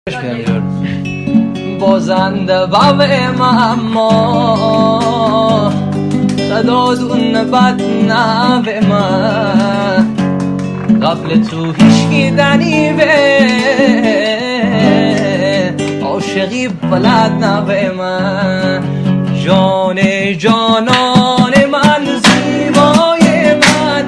بازنده باب اما خدا دون بد نوه من قبل تو هیچکی دنیوه عاشقی بلد نوه من جان جانان من زیبای من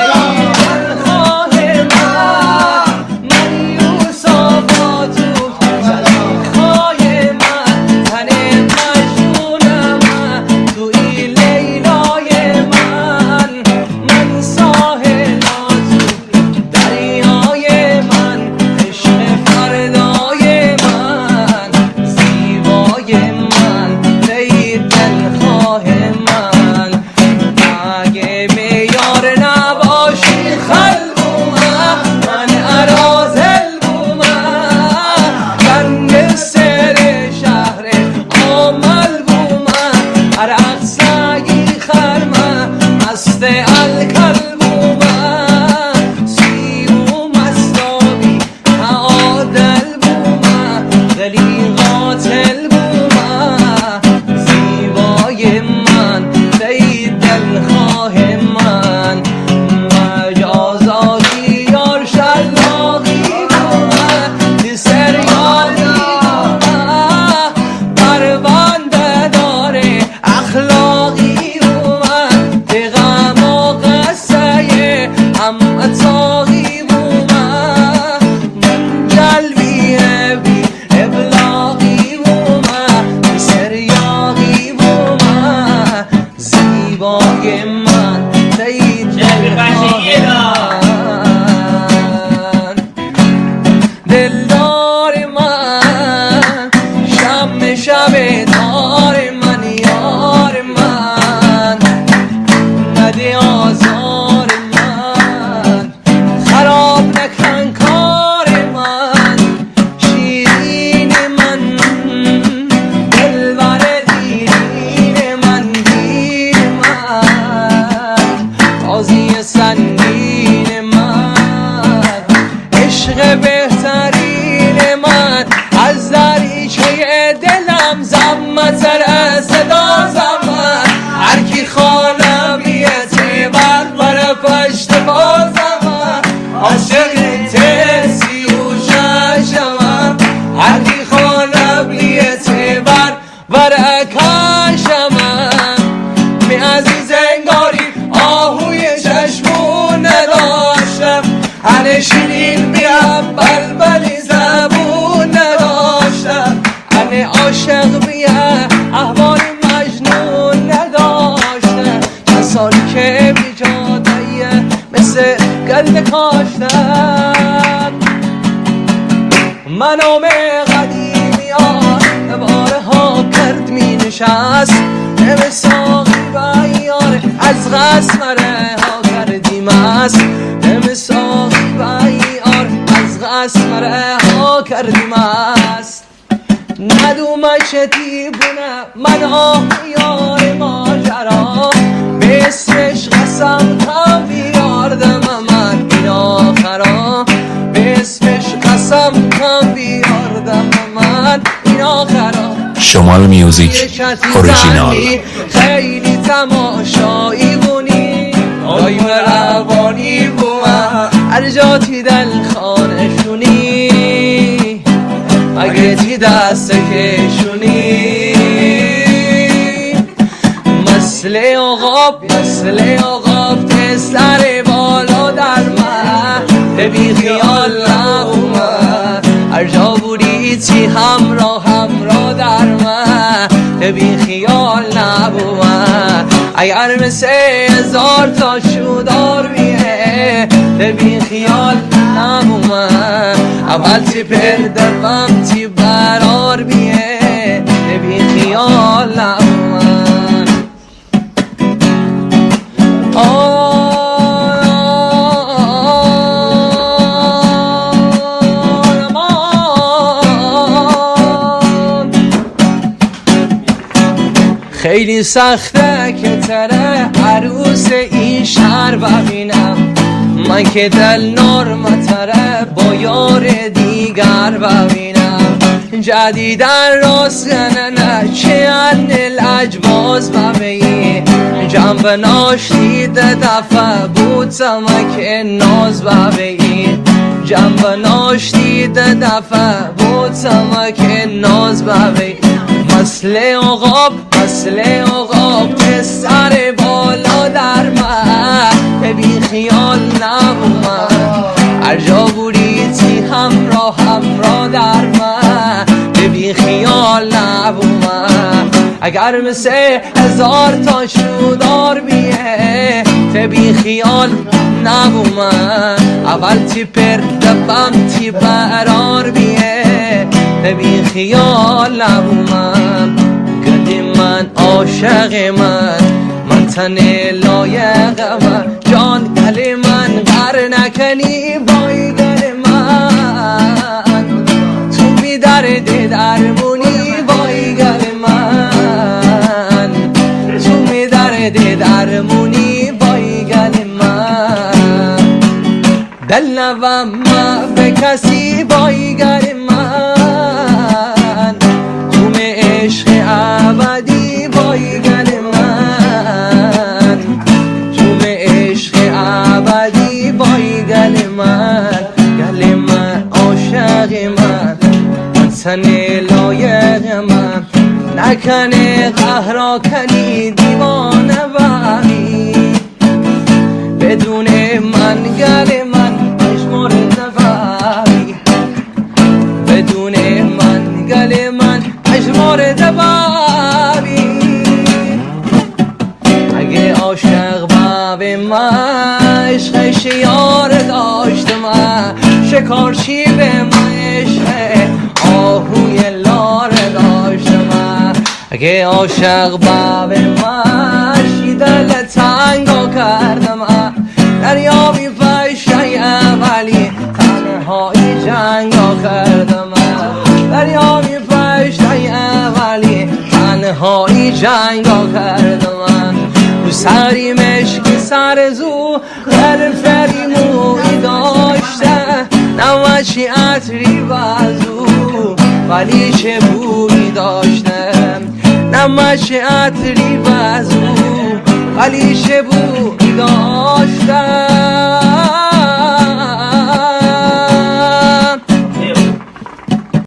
شیرین بیم بلبلی زبون نداشتم انه عاشق بیم احوال مجنون نداشتم چند سالی که بی جادهیه مثل گرد کاشتم منام قدیمی ها باره ها کرد می نشست نم ساقی بیاره از غسمره ها کردیم است نم ساقی بیار از غسمره ها کردیم است ندومش دیبونه من آخیار ماجرا به اسمش قسم کم بیاردم من این آخرا به اسمش قسم کم بیاردم من این آخرا شمال میوزیک اوریجینال خیلی تماشایی بونی دایم روانی بوم هر جا تی دل خانشونی مگه تی دست کشونی مثل آقاب تسر بالا در من بی خیال نبومن هر جا بودی تی همراه در من بی خیال نبومن اگر مثل 1000 تا شودار بیه بی خیال نبومن اول تی پر درم تی برار بیه بی خیال نبومن خیلی سخته که تره عروس این شهر ببینم من که دل نرمتره با یار دیگر ببینم جدیدن راست نه چه ان الاجواز ببین جنب ناشتید دفعه بود سمک ناز ببین جنب ناشتید دفعه بود سمک ناز ببین مثل عقاب پسر بالا در من بی خیال نبومد هر جا بودیتی همراه در من بی خیال نبومد اگر مثل 1000 تا شودار بیه بی خیال نبومد اول تی پر دفم تی برار بیه بی خیال نبومد گلی من عاشق من تن لایق من جان گلی من غر نکنی بای گل من تو بی درد درمونی بای گل من تو بی درد درمونی بای گل من دل نوم به کسی بای گل من تو عشق ابدی بای گل من تو عشق ابدی بای گل من عاشق من تن لایق من نکنه قهرا کنی دیوانه بری بدون من گل من مجمور نبری بدون من گل من مجمور نبری اگه عاشق به من عشقش یار داشت من شکارچی به من عشق آهوی لار داشت من اگه عاشق به من شیدل تنگا کردم دریا می فشه ولی تنهایی جنگا کردم دریا می فشه ولی تنهایی جنگا کردم رو سری مشک سر زو در فریموی داشته نمچی عطری بازو ولی چه بوی داشته نمچی عطری بازو ولی چه بوی داشته